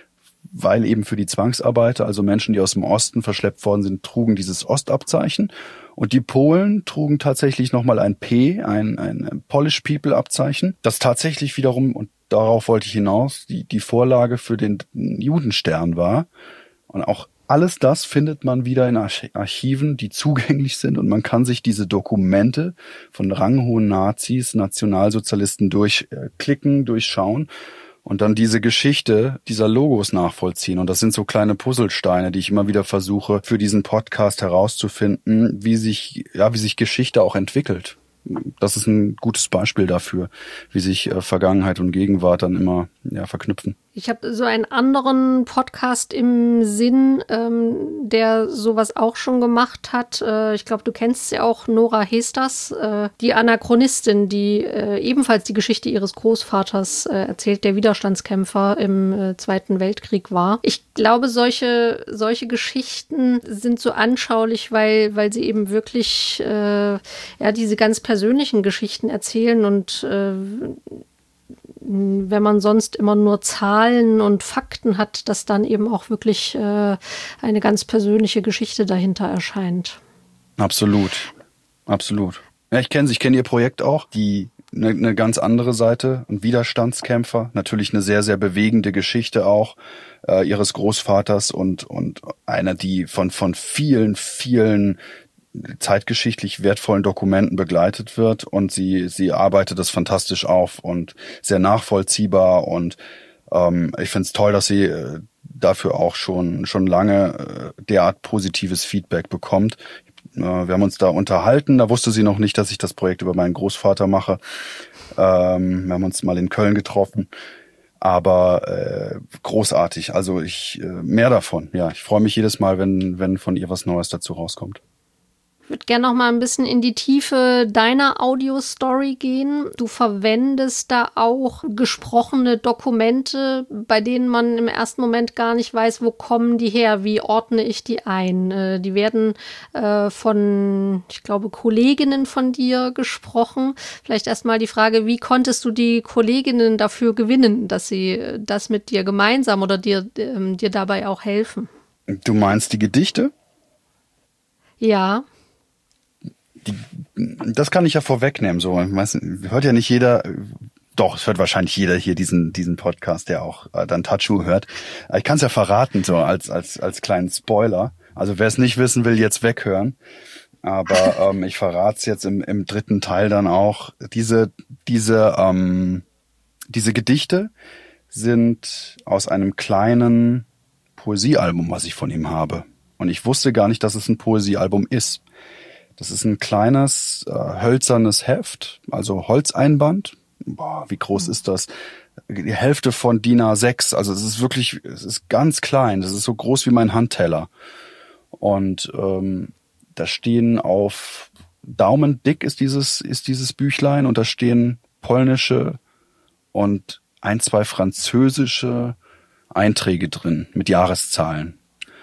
weil eben für die Zwangsarbeiter, also Menschen, die aus dem Osten verschleppt worden sind, trugen dieses Ostabzeichen. Und die Polen trugen tatsächlich nochmal ein P, ein, ein Polish People Abzeichen, das tatsächlich wiederum, und darauf wollte ich hinaus, die, die Vorlage für den Judenstern war. Und auch alles das findet man wieder in Archiven, die zugänglich sind, und man kann sich diese Dokumente von ranghohen Nazis, Nationalsozialisten durchklicken, durchschauen und dann diese Geschichte dieser Logos nachvollziehen. Und das sind so kleine Puzzlesteine, die ich immer wieder versuche, für diesen Podcast herauszufinden, wie sich, ja, wie sich Geschichte auch entwickelt. Das ist ein gutes Beispiel dafür, wie sich äh, Vergangenheit und Gegenwart dann immer ja, verknüpfen. Ich habe so einen anderen Podcast im Sinn, ähm, der sowas auch schon gemacht hat. Äh, ich glaube, du kennst sie auch, Nora Hesters, äh, die Anachronistin, die äh, ebenfalls die Geschichte ihres Großvaters äh, erzählt, der Widerstandskämpfer im äh, Zweiten Weltkrieg war. Ich glaube, solche, solche Geschichten sind so anschaulich, weil, weil sie eben wirklich äh, ja, diese ganz persönlichen Geschichten erzählen und äh, wenn man sonst immer nur Zahlen und Fakten hat, dass dann eben auch wirklich äh, eine ganz persönliche Geschichte dahinter erscheint. Absolut, absolut. Ja, ich kenne sie, ich kenne ihr Projekt auch, die eine, eine ganz andere Seite, ein Widerstandskämpfer, natürlich eine sehr, sehr bewegende Geschichte auch äh, ihres Großvaters und und einer, die von von vielen, vielen zeitgeschichtlich wertvollen Dokumenten begleitet wird, und sie sie arbeitet das fantastisch auf und sehr nachvollziehbar, und ähm, ich finde es toll, dass sie äh, dafür auch schon schon lange äh, derart positives Feedback bekommt. Äh, wir haben uns da unterhalten, da wusste sie noch nicht, dass ich das Projekt über meinen Großvater mache. Ähm, wir haben uns mal in Köln getroffen. Aber äh, großartig, also ich äh, mehr davon. Ja, ich freue mich jedes Mal, wenn wenn von ihr was Neues dazu rauskommt. Ich würde gerne noch mal ein bisschen in die Tiefe deiner Audio-Story gehen. Du verwendest da auch gesprochene Dokumente, bei denen man im ersten Moment gar nicht weiß, wo kommen die her, wie ordne ich die ein. Äh, die werden äh, von, ich glaube, Kolleginnen von dir gesprochen. Vielleicht erstmal die Frage, wie konntest du die Kolleginnen dafür gewinnen, dass sie das mit dir gemeinsam oder dir, äh, dir dabei auch helfen? Du meinst die Gedichte? Ja. Die, das kann ich ja vorwegnehmen. So, ich weiß, hört ja nicht jeder. Doch, es hört wahrscheinlich jeder hier diesen diesen Podcast, der auch äh, dann Tattoo hört. Ich kann es ja verraten, so als als als kleinen Spoiler. Also wer es nicht wissen will, jetzt weghören. Aber ähm, ich verrate es jetzt im im dritten Teil dann auch. Diese diese ähm, diese Gedichte sind aus einem kleinen Poesiealbum, was ich von ihm habe. Und ich wusste gar nicht, dass es ein Poesiealbum ist. Das ist ein kleines, äh, hölzernes Heft, also Holzeinband. Boah, wie groß ist das? Die Hälfte von D I N A sechs, also es ist wirklich, es ist ganz klein, das ist so groß wie mein Handteller. Und ähm, da stehen auf Daumendick ist dieses, ist dieses Büchlein, und da stehen polnische und ein, zwei französische Einträge drin mit Jahreszahlen.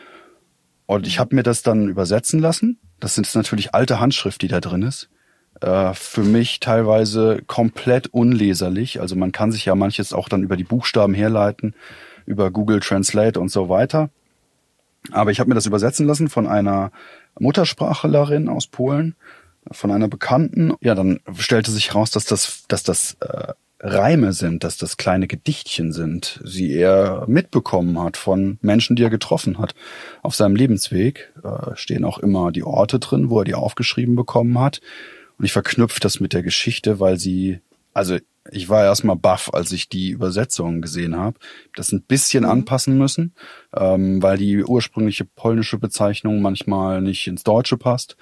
Und ich habe mir das dann übersetzen lassen. Das ist natürlich alte Handschrift, die da drin ist. Äh, für mich teilweise komplett unleserlich. Also man kann sich ja manches auch dann über die Buchstaben herleiten, über Google Translate und so weiter. Aber ich habe mir das übersetzen lassen von einer Muttersprachlerin aus Polen, von einer Bekannten. Ja, dann stellte sich raus, dass das, dass das äh, Reime sind, dass das kleine Gedichtchen sind, die er mitbekommen hat von Menschen, die er getroffen hat. Auf seinem Lebensweg äh, stehen auch immer die Orte drin, wo er die aufgeschrieben bekommen hat. Und ich verknüpfe das mit der Geschichte, weil sie, also ich war erstmal baff, als ich die Übersetzung gesehen habe. Das ein bisschen anpassen müssen, ähm, weil die ursprüngliche polnische Bezeichnung manchmal nicht ins Deutsche passt.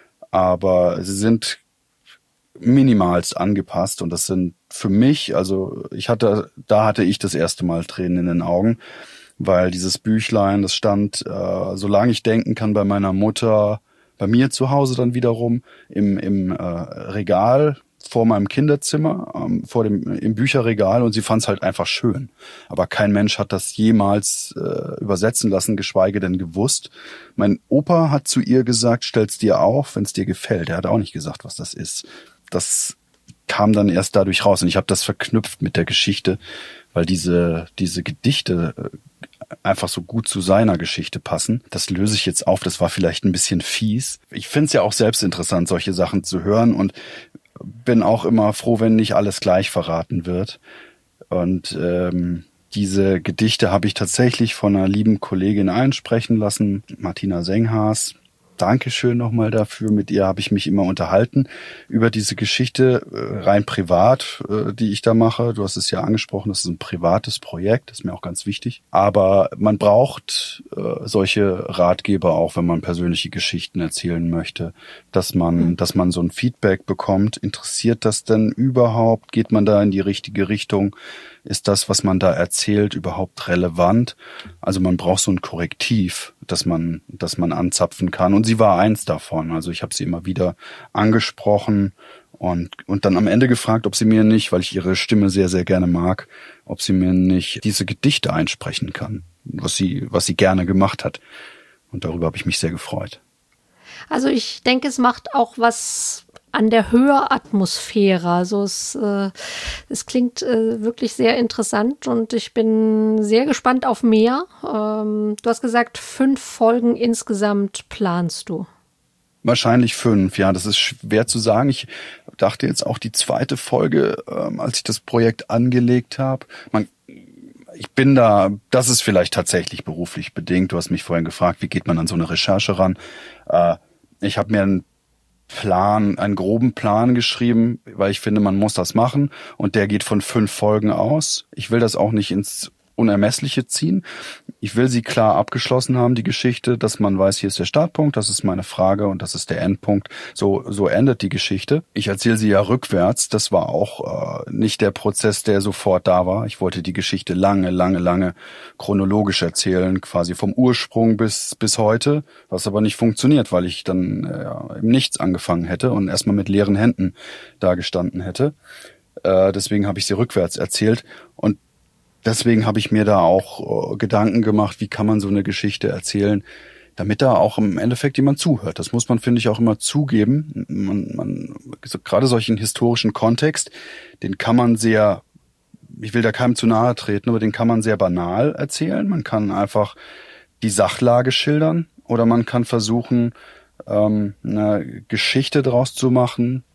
Aber sie sind minimalst angepasst, und das sind für mich, also ich hatte, da hatte ich das erste Mal Tränen in den Augen, weil dieses Büchlein, das stand, äh, solange ich denken kann, bei meiner Mutter, bei mir zu Hause dann wiederum im im äh, Regal vor meinem Kinderzimmer, ähm, vor dem im Bücherregal, und sie fand es halt einfach schön. Aber kein Mensch hat das jemals äh, übersetzen lassen, geschweige denn gewusst. Mein Opa hat zu ihr gesagt, stell's dir auf, wenn es dir gefällt. Er hat auch nicht gesagt, was das ist. Das kam dann erst dadurch raus, und ich habe das verknüpft mit der Geschichte, weil diese diese Gedichte einfach so gut zu seiner Geschichte passen. Das löse ich jetzt auf, das war vielleicht ein bisschen fies. Ich finde es ja auch selbst interessant, solche Sachen zu hören, und bin auch immer froh, wenn nicht alles gleich verraten wird. Und ähm, Diese Gedichte habe ich tatsächlich von einer lieben Kollegin einsprechen lassen, Martina Senghaas. Dankeschön nochmal dafür. Mit ihr habe ich mich immer unterhalten über diese Geschichte, rein privat, die ich da mache. Du hast es ja angesprochen, das ist ein privates Projekt, das ist mir auch ganz wichtig. Aber man braucht äh, solche Ratgeber auch, wenn man persönliche Geschichten erzählen möchte, dass man, dass man so ein Feedback bekommt. Interessiert das denn überhaupt? Geht man da in die richtige Richtung? Ist das, was man da erzählt, überhaupt relevant? Also man braucht so ein Korrektiv, dass man, dass man anzapfen kann. Und sie war eins davon. Also ich habe sie immer wieder angesprochen und, und dann am Ende gefragt, ob sie mir nicht, weil ich ihre Stimme sehr, sehr gerne mag, ob sie mir nicht diese Gedichte einsprechen kann, was sie, was sie gerne gemacht hat. Und darüber habe ich mich sehr gefreut. Also ich denke, es macht auch was an der Höratmosphäre. Also es, äh, es klingt äh, wirklich sehr interessant und ich bin sehr gespannt auf mehr. Ähm, du hast gesagt, fünf Folgen insgesamt planst du. Wahrscheinlich fünf, ja, das ist schwer zu sagen. Ich dachte jetzt auch die zweite Folge, ähm, als ich das Projekt angelegt habe. Man, ich bin da, das ist vielleicht tatsächlich beruflich bedingt. Du hast mich vorhin gefragt, wie geht man an so eine Recherche ran? Äh, ich habe mir einen Plan, einen groben Plan geschrieben, weil ich finde, man muss das machen und der geht von fünf Folgen aus. Ich will das auch nicht ins Unermessliche ziehen. Ich will sie klar abgeschlossen haben, die Geschichte, dass man weiß, hier ist der Startpunkt, das ist meine Frage und das ist der Endpunkt. So, so endet die Geschichte. Ich erzähle sie ja rückwärts. Das war auch äh, nicht der Prozess, der sofort da war. Ich wollte die Geschichte lange, lange, lange chronologisch erzählen, quasi vom Ursprung bis bis heute, was aber nicht funktioniert, weil ich dann äh, im Nichts angefangen hätte und erstmal mit leeren Händen da gestanden hätte. Äh, deswegen habe ich sie rückwärts erzählt und deswegen habe ich mir da auch äh, Gedanken gemacht, wie kann man so eine Geschichte erzählen, damit da auch im Endeffekt jemand zuhört. Das muss man, finde ich, auch immer zugeben. Man, man, so, gerade solchen historischen Kontext, den kann man sehr, ich will da keinem zu nahe treten, aber den kann man sehr banal erzählen. Man kann einfach die Sachlage schildern oder man kann versuchen, ähm, eine Geschichte draus zu machen.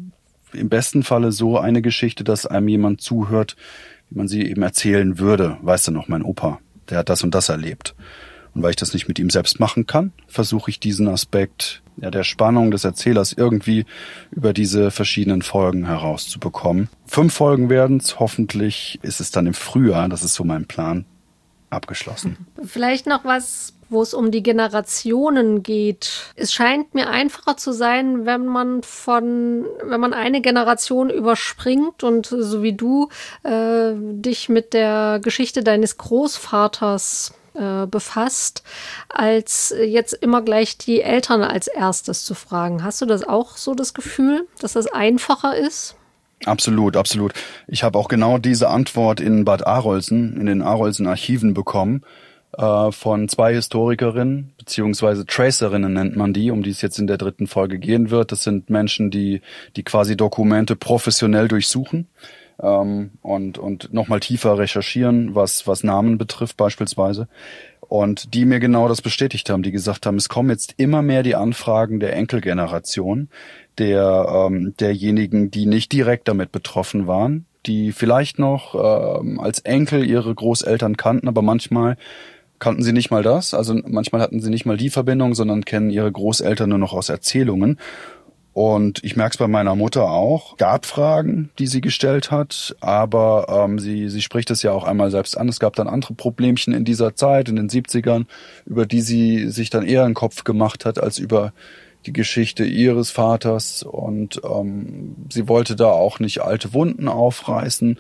Im besten Falle so eine Geschichte, dass einem jemand zuhört, wie man sie eben erzählen würde. Weißt du noch, mein Opa, der hat das und das erlebt. Und weil ich das nicht mit ihm selbst machen kann, versuche ich diesen Aspekt ja, der Spannung des Erzählers irgendwie über diese verschiedenen Folgen herauszubekommen. Fünf Folgen werden's, hoffentlich ist es dann im Frühjahr, das ist so mein Plan, abgeschlossen. Vielleicht noch was, wo es um die Generationen geht. Es scheint mir einfacher zu sein, wenn man von, wenn man eine Generation überspringt und so wie du äh, dich mit der Geschichte deines Großvaters äh, befasst, als jetzt immer gleich die Eltern als erstes zu fragen. Hast du das auch so das Gefühl, dass das einfacher ist? Absolut, absolut. Ich habe auch genau diese Antwort in Bad Arolsen, in den Arolsen-Archiven bekommen, äh, von zwei Historikerinnen, beziehungsweise Tracerinnen nennt man die, um die es jetzt in der dritten Folge gehen wird. Das sind Menschen, die die quasi Dokumente professionell durchsuchen ähm, und und nochmal tiefer recherchieren, was was Namen betrifft beispielsweise. Und die mir genau das bestätigt haben, die gesagt haben, es kommen jetzt immer mehr die Anfragen der Enkelgeneration, der ähm, derjenigen, die nicht direkt damit betroffen waren, die vielleicht noch ähm, als Enkel ihre Großeltern kannten, aber manchmal kannten sie nicht mal das. Also manchmal hatten sie nicht mal die Verbindung, sondern kennen ihre Großeltern nur noch aus Erzählungen. Und ich merke es bei meiner Mutter auch. Gab Fragen, die sie gestellt hat, aber ähm, sie, sie spricht es ja auch einmal selbst an. Es gab dann andere Problemchen in dieser Zeit, in den siebzigern, über die sie sich dann eher einen Kopf gemacht hat, als über die Geschichte ihres Vaters. Und ähm, sie wollte da auch nicht alte Wunden aufreißen.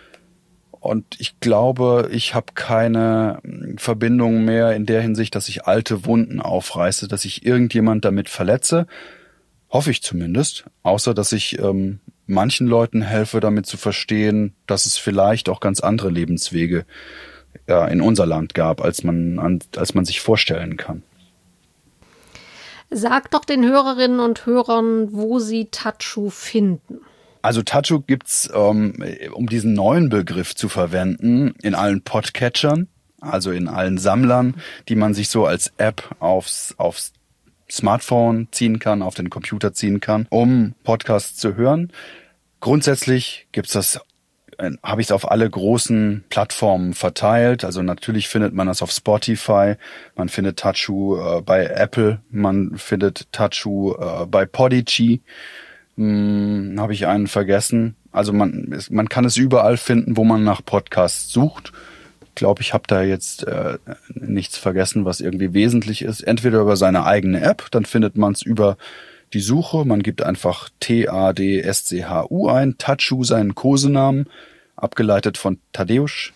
Und ich glaube, ich habe keine Verbindung mehr in der Hinsicht, dass ich alte Wunden aufreiße, dass ich irgendjemand damit verletze. Hoffe ich zumindest, außer dass ich ähm, manchen Leuten helfe, damit zu verstehen, dass es vielleicht auch ganz andere Lebenswege ja, in unser Land gab, als man, an, als man sich vorstellen kann. Sag doch den Hörerinnen und Hörern, wo sie Tatschu finden. Also Tatschu gibt's, ähm, um diesen neuen Begriff zu verwenden, in allen Podcatchern, also in allen Sammlern, die man sich so als App aufs, aufs Smartphone ziehen kann, auf den Computer ziehen kann, um Podcasts zu hören. Grundsätzlich gibt's das äh, habe ich es auf alle großen Plattformen verteilt. Also natürlich findet man das auf Spotify, man findet Tattoo äh, bei Apple, man findet Tattoo äh, bei Podigy. Hm, habe ich einen vergessen. Also man, es, man kann es überall finden, wo man nach Podcasts sucht. Ich glaube, ich habe da jetzt äh, nichts vergessen, was irgendwie wesentlich ist. Entweder über seine eigene App, dann findet man es über die Suche. Man gibt einfach T A D S C H U ein, Tattoo seinen Kosenamen, abgeleitet von Tadeusz.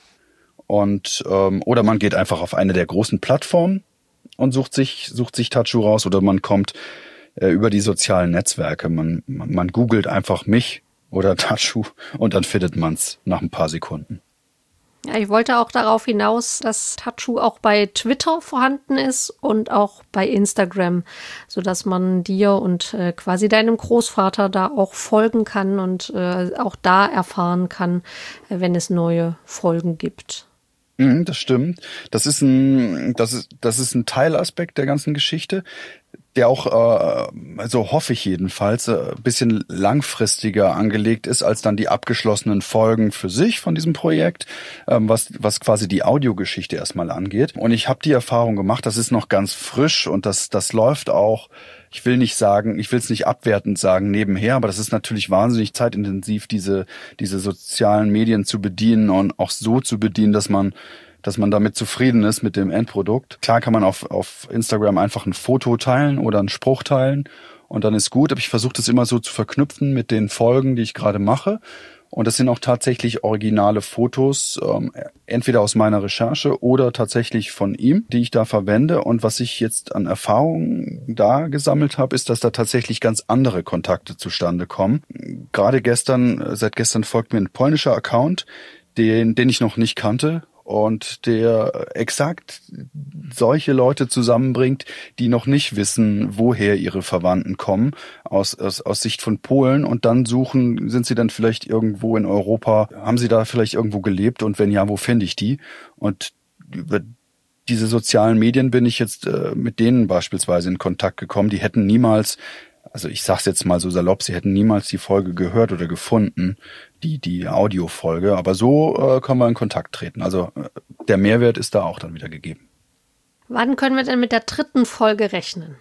Und ähm, oder man geht einfach auf eine der großen Plattformen und sucht sich sucht sich Tattoo raus. Oder man kommt äh, über die sozialen Netzwerke. Man, man man googelt einfach mich oder Tattoo und dann findet man's nach ein paar Sekunden. Ja, ich wollte auch darauf hinaus, dass Tattoo auch bei Twitter vorhanden ist und auch bei Instagram, sodass man dir und äh, quasi deinem Großvater da auch folgen kann und äh, auch da erfahren kann, äh, wenn es neue Folgen gibt. Mhm, das stimmt. Das ist ein, das ist, das ist ein Teilaspekt der ganzen Geschichte, der auch, äh, so hoffe ich jedenfalls, äh, ein bisschen langfristiger angelegt ist als dann die abgeschlossenen Folgen für sich von diesem Projekt, ähm, was, was quasi die Audiogeschichte erstmal angeht. Und ich habe die Erfahrung gemacht, das ist noch ganz frisch und das, das läuft auch. Ich will nicht sagen, ich will es nicht abwertend sagen nebenher, aber das ist natürlich wahnsinnig zeitintensiv, diese, diese sozialen Medien zu bedienen und auch so zu bedienen, dass man dass man damit zufrieden ist mit dem Endprodukt. Klar kann man auf, auf Instagram einfach ein Foto teilen oder einen Spruch teilen und dann ist gut, aber ich versuche das immer so zu verknüpfen mit den Folgen, die ich gerade mache. Und das sind auch tatsächlich originale Fotos, ähm, entweder aus meiner Recherche oder tatsächlich von ihm, die ich da verwende. Und was ich jetzt an Erfahrungen da gesammelt habe, ist, dass da tatsächlich ganz andere Kontakte zustande kommen. Gerade gestern, seit gestern folgt mir ein polnischer Account, den, den ich noch nicht kannte. Und der exakt solche Leute zusammenbringt, die noch nicht wissen, woher ihre Verwandten kommen, aus, aus, aus Sicht von Polen. Und dann suchen, sind sie dann vielleicht irgendwo in Europa, haben sie da vielleicht irgendwo gelebt? Und wenn ja, wo finde ich die? Und über diese sozialen Medien bin ich jetzt äh, mit denen beispielsweise in Kontakt gekommen. Die hätten niemals, also ich sag's jetzt mal so salopp, sie hätten niemals die Folge gehört oder gefunden, die die Audiofolge. Aber so äh, können wir in Kontakt treten. Also äh, der Mehrwert ist da auch dann wieder gegeben. Wann können wir denn mit der dritten Folge rechnen?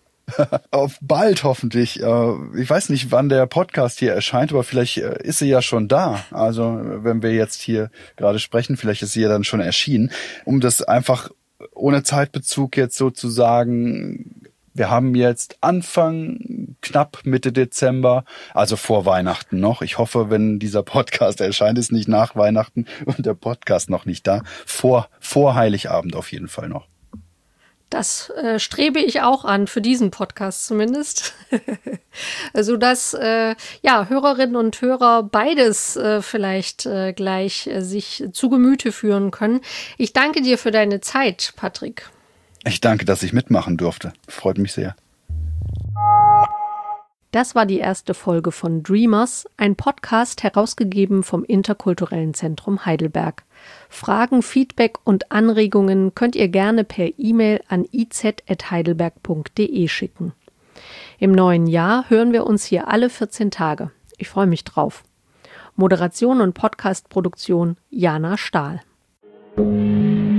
Auf bald hoffentlich. Äh, ich weiß nicht, wann der Podcast hier erscheint, aber vielleicht äh, ist sie ja schon da. Also wenn wir jetzt hier gerade sprechen, vielleicht ist sie ja dann schon erschienen. Um das einfach ohne Zeitbezug jetzt sozusagen, wir haben jetzt Anfang, knapp Mitte Dezember, also vor Weihnachten noch. Ich hoffe, wenn dieser Podcast erscheint, ist nicht nach Weihnachten und der Podcast noch nicht da. Vor, vor Heiligabend auf jeden Fall noch. Das äh, strebe ich auch an, für diesen Podcast zumindest. Sodass äh, ja, Hörerinnen und Hörer beides äh, vielleicht äh, gleich äh, sich zu Gemüte führen können. Ich danke dir für deine Zeit, Patrick. Ich danke, dass ich mitmachen durfte. Freut mich sehr. Das war die erste Folge von Dreamers, ein Podcast herausgegeben vom Interkulturellen Zentrum Heidelberg. Fragen, Feedback und Anregungen könnt ihr gerne per E-Mail an i z at heidelberg punkt d e schicken. Im neuen Jahr hören wir uns hier alle vierzehn Tage. Ich freue mich drauf. Moderation und Podcastproduktion Jana Stahl.